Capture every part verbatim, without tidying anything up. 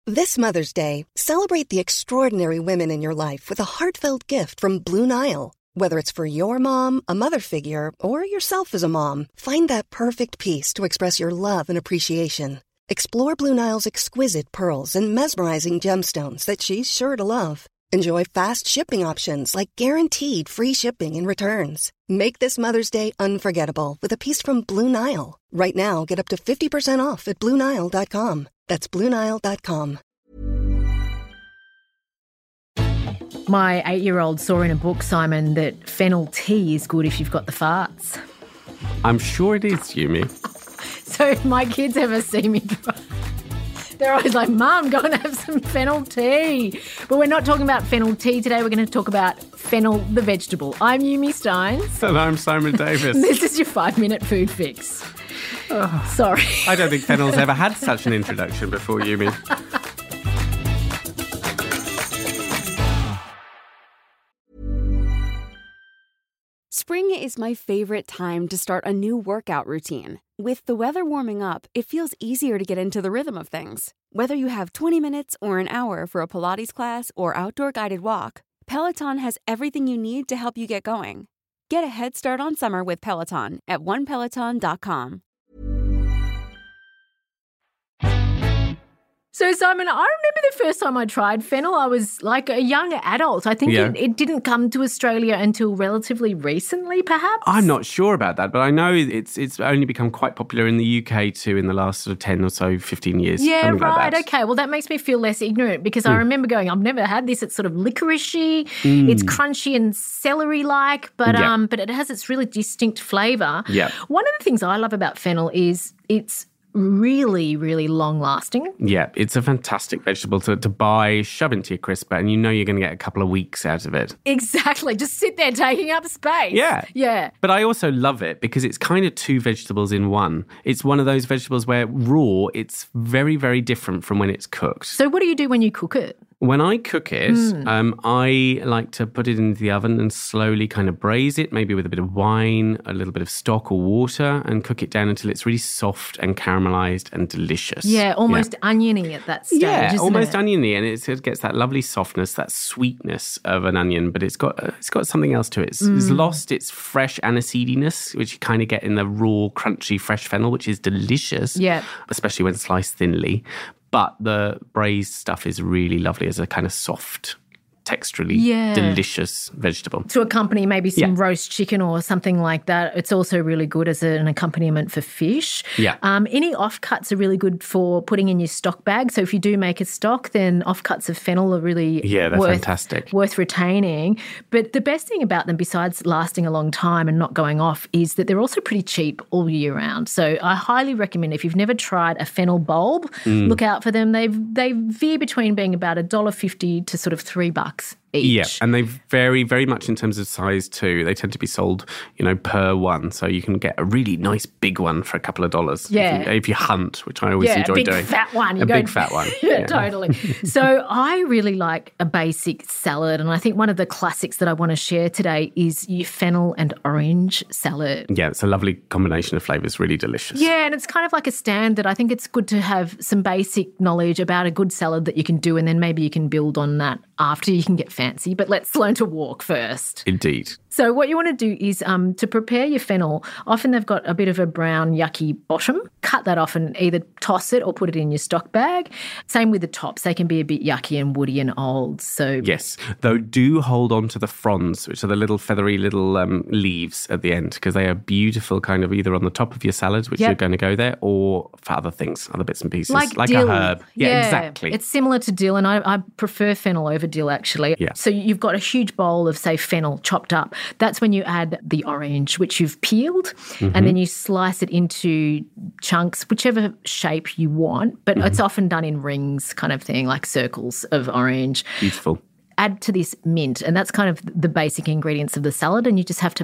This Mother's Day, celebrate the extraordinary women in your life with a heartfelt gift from Blue Nile. Whether it's for your mom, a mother figure, or yourself as a mom, find that perfect piece to express your love and appreciation. Explore Blue Nile's exquisite pearls and mesmerizing gemstones that she's sure to love. Enjoy fast shipping options like guaranteed free shipping and returns. Make this Mother's Day unforgettable with a piece from Blue Nile. Right now, get up to fifty percent off at Blue Nile dot com. That's Blue Nile dot com. My eight-year-old saw in a book, Simon, that fennel tea is good if you've got the farts. I'm sure it is, Yumi. So if my kids ever see me drive, they're always like, Mum, go and have some fennel tea. But we're not talking about fennel tea today. We're going to talk about fennel, the vegetable. I'm Yumi Steins. And I'm Simon Davis. This is your five-minute food fix. Oh, sorry. I don't think fennel's ever had such an introduction before, Yumi. Spring is my favorite time to start a new workout routine. With the weather warming up, it feels easier to get into the rhythm of things. Whether you have twenty minutes or an hour for a Pilates class or outdoor guided walk, Peloton has everything you need to help you get going. Get a head start on summer with Peloton at one peloton dot com. So, Simon, I remember the first time I tried fennel, I was like a young adult. I think Yeah. it, it didn't come to Australia until relatively recently, perhaps. I'm not sure about that, but I know it's it's only become quite popular in the U K too in the last sort of ten or so, fifteen years. Yeah, something like right. that. Okay. Well, that makes me feel less ignorant because I remember going, I've never had this. It's sort of licoricey. Mm. It's crunchy and celery-like, but Yeah. um, but it has its really distinct flavour. Yeah. One of the things I love about fennel is it's really, really long-lasting. Yeah, it's a fantastic vegetable to, to buy, shove into your crisper, and you know you're going to get a couple of weeks out of it. Exactly. Just sit there taking up space. Yeah. Yeah. But I also love it because it's kind of two vegetables in one. It's one of those vegetables where raw, it's very, very different from when it's cooked. So what do you do when you cook it? When I cook it, Mm. um, I like to put it into the oven and slowly kind of braise it, maybe with a bit of wine, a little bit of stock or water, and cook it down until it's really soft and caramelized and delicious. Yeah, almost oniony at that stage, Yeah, isn't almost it? oniony, and it's, it gets that lovely softness, that sweetness of an onion, but it's got it's got something else to it. It's, it's Mm. lost its fresh aniseediness, which you kind of get in the raw, crunchy, fresh fennel, which is delicious. Yeah. Especially when sliced thinly. But the braised stuff is really lovely as a kind of soft, texturally Yeah. delicious vegetable. To accompany maybe some Yeah. roast chicken or something like that. It's also really good as an accompaniment for fish. Yeah. Um, any offcuts are really good for putting in your stock bag. So if you do make a stock, then offcuts of fennel are really Yeah, they're worth, fantastic. worth retaining. But the best thing about them, besides lasting a long time and not going off, is that they're also pretty cheap all year round. So I highly recommend, if you've never tried a fennel bulb, Mm. look out for them. They they veer between being about one dollar fifty to sort of three bucks each. Yeah, and they vary very much in terms of size too. They tend to be sold, you know, per one. So you can get a really nice big one for a couple of dollars. Yeah. If you, if you hunt, which I always yeah, enjoy a big doing. fat one. You a go- big fat one. yeah, totally. So I really like a basic salad, and I think one of the classics that I want to share today is your fennel and orange salad. Yeah, it's a lovely combination of flavours, really delicious. Yeah, and it's kind of like a standard. I think it's good to have some basic knowledge about a good salad that you can do, and then maybe you can build on that after you can get fancy. But let's learn to walk first. Indeed. So what you want to do is um, to prepare your fennel, often they've got a bit of a brown yucky bottom. Cut that off and either toss it or put it in your stock bag. Same with the tops. They can be a bit yucky and woody and old. So Yes, though do hold on to the fronds, which are the little feathery little um, leaves at the end, because they are beautiful kind of either on the top of your salad, which Yep. you're going to go there, or for other things, other bits and pieces, like, like dill. a herb. Yeah, exactly. It's similar to dill, and I, I prefer fennel over dill, actually. Yeah. So you've got a huge bowl of, say, fennel chopped up. That's when you add the orange, which you've peeled, Mm-hmm. and then you slice it into chunks, whichever shape you want, but Mm-hmm. it's often done in rings kind of thing, like circles of orange. Beautiful. Add to this mint, and that's kind of the basic ingredients of the salad, and you just have to make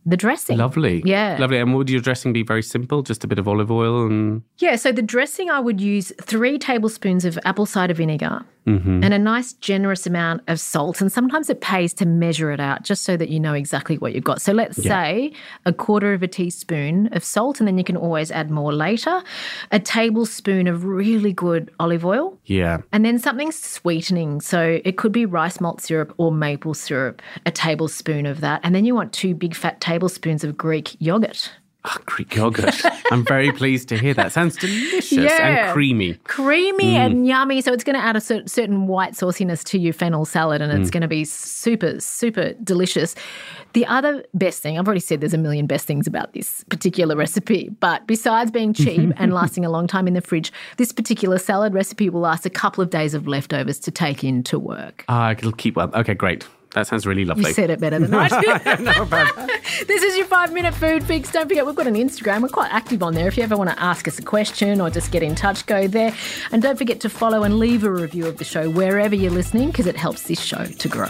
the dressing. Lovely. Yeah. Lovely. And would your dressing be very simple? Just a bit of olive oil and... Yeah, so the dressing, I would use three tablespoons of apple cider vinegar Mm-hmm. and a nice generous amount of salt. And sometimes it pays to measure it out just so that you know exactly what you've got. So let's Yeah. say a quarter of a teaspoon of salt, and then you can always add more later. A tablespoon of really good olive oil. Yeah. And then something sweetening. So it could be rice malt syrup or maple syrup, a tablespoon of that. And then you want two big fat tablespoons of Greek yogurt. Oh, Greek yogurt. I'm very pleased to hear that. Sounds delicious Yeah. and creamy. Creamy and yummy. So it's going to add a cer- certain white sauciness to your fennel salad, and it's going to be super, super delicious. The other best thing, I've already said there's a million best things about this particular recipe, but besides being cheap and lasting a long time in the fridge, this particular salad recipe will last a couple of days of leftovers to take into work. Ah, it'll keep well. Okay, great. That sounds really lovely. You said it better than I did. This is your five-minute food fix. Don't forget, we've got an Instagram. We're quite active on there. If you ever want to ask us a question or just get in touch, go there. And don't forget to follow and leave a review of the show wherever you're listening, because it helps this show to grow.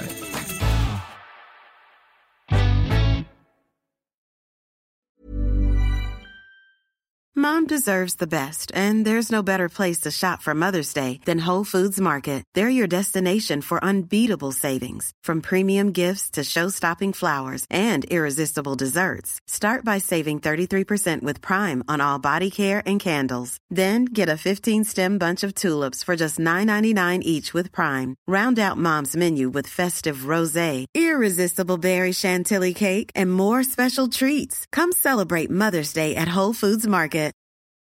Mom deserves the best, and there's no better place to shop for Mother's Day than Whole Foods Market. They're your destination for unbeatable savings, from premium gifts to show-stopping flowers and irresistible desserts. Start by saving thirty-three percent with Prime on all body care and candles. Then get a fifteen-stem bunch of tulips for just nine ninety-nine each with Prime. Round out Mom's menu with festive rosé, irresistible berry chantilly cake, and more special treats. Come celebrate Mother's Day at Whole Foods Market.